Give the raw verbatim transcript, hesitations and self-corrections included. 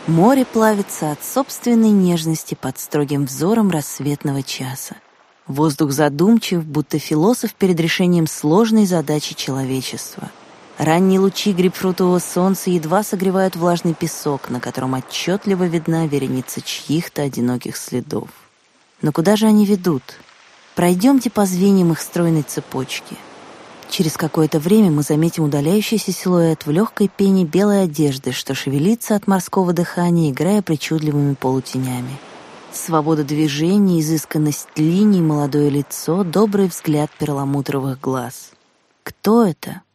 Море плавится от собственной нежности под строгим взором рассветного часа. Воздух задумчив, будто философ перед решением сложной задачи человечества. Ранние лучи грейпфрутового солнца едва согревают влажный песок, на котором отчетливо видна вереница чьих-то одиноких следов. Но куда же они ведут? Пройдемте по звеньям их стройной цепочки. Через какое-то время мы заметим удаляющийся силуэт в легкой пене белой одежды, что шевелится от морского дыхания, играя причудливыми полутенями. Свобода движений, изысканность линий, молодое лицо, добрый взгляд перламутровых глаз. Кто это?